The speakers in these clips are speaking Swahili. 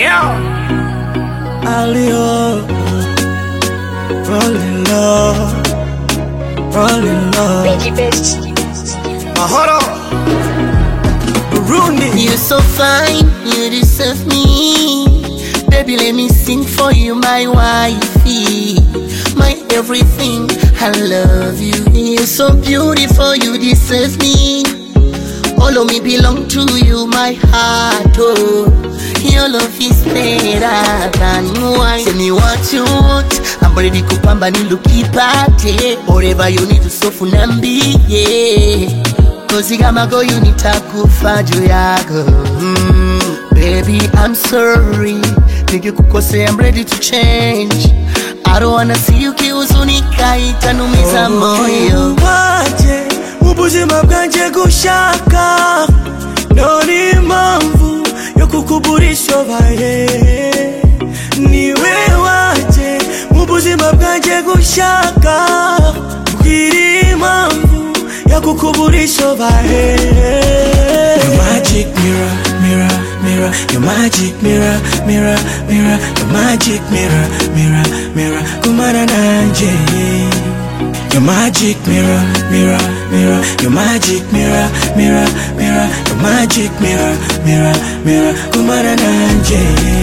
Yeah. Alio, rolling low, rolling low. Mahoro. Burundi. You're so fine, you deserve me. Baby, let me sing for you, my wifey, my everything. I love you. You're so beautiful, you deserve me. All of me belong to you, my heart. Oh, your love is better than wine. Tell me what you want, I'm ready to kupamba nilukipate. Whatever you need to sofunambi, yeah. Cause kama go you nitakufa juu yako. Baby, I'm sorry. Nikikukosea, I'm ready to change. I don't wanna see you kihuzunika, itanumiza moyo. Waje, ubuzima bwanje gushaka. Noni mpamvu yo kukuburisha baye. Niwe waje, ubuzima bwanje gushaka. Bwira impamvu yo kukuburisha baye. Your magic mirror, mirror, mirror. Your magic mirror, mirror, mirror. Your magic mirror, mirror, mirror. Kumana nanje. Your magic mirror, mirror, mirror. Your magic mirror, mirror, mirror. Your magic mirror, mirror, mirror. Kumana nanje.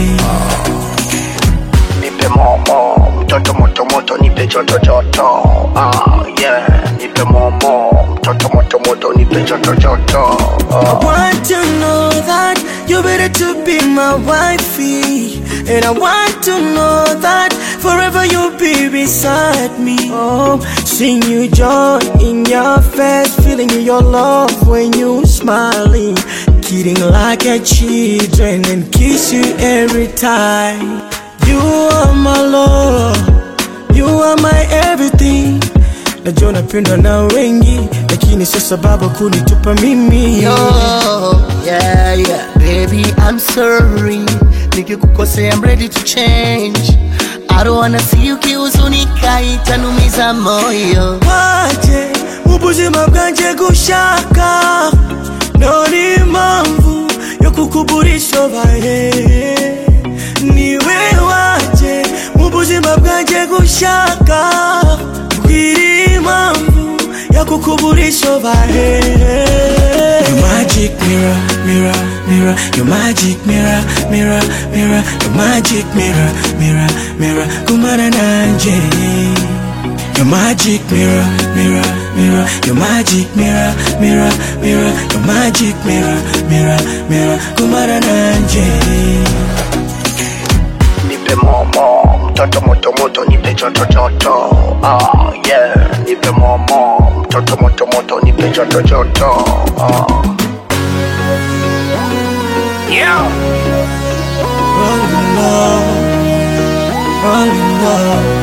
Nipe momo, mtoto moto moto, nipe joto joto. Yeah, nipe momo, mtoto moto moto, nipe joto joto. I want to know that you're better to be my wifey. And I want to know that forever you'll be beside me. Oh, seeing you joy in your face, feeling your love when you smiling, kidding like a children and kiss you every time. You are my love, you are my everything. Najua napendwa na wengi, lakini sio sababu kunitupa mimi. Yo, yeah, yeah. Baby, I'm sorry. Nikikukosea, I'm ready to change. I don't wanna see you kihuzunika, itanumiza moyo. Waje, ubuzima bwanje gushaka. Noni mpamvu yo kukuburisha baye. Niwe waje, ubuzima bwanje gushaka. Bwira impamvu yo kukuburisha baye. Your magic mirror, mirror, mirror. Your magic mirror, mirror, mirror. Your magic mirror, mirror, mirror. Kumana nanje. Your magic mirror, mirror, mirror. Your magic mirror, mirror, mirror. Your magic mirror, mirror, mirror. Kumana nanje. Nipe momo, mtoto moto moto, nipe joto joto. Yeah, nipe momo, mtoto moto moto, nipe joto joto. Yeah. Rolling low, rolling low.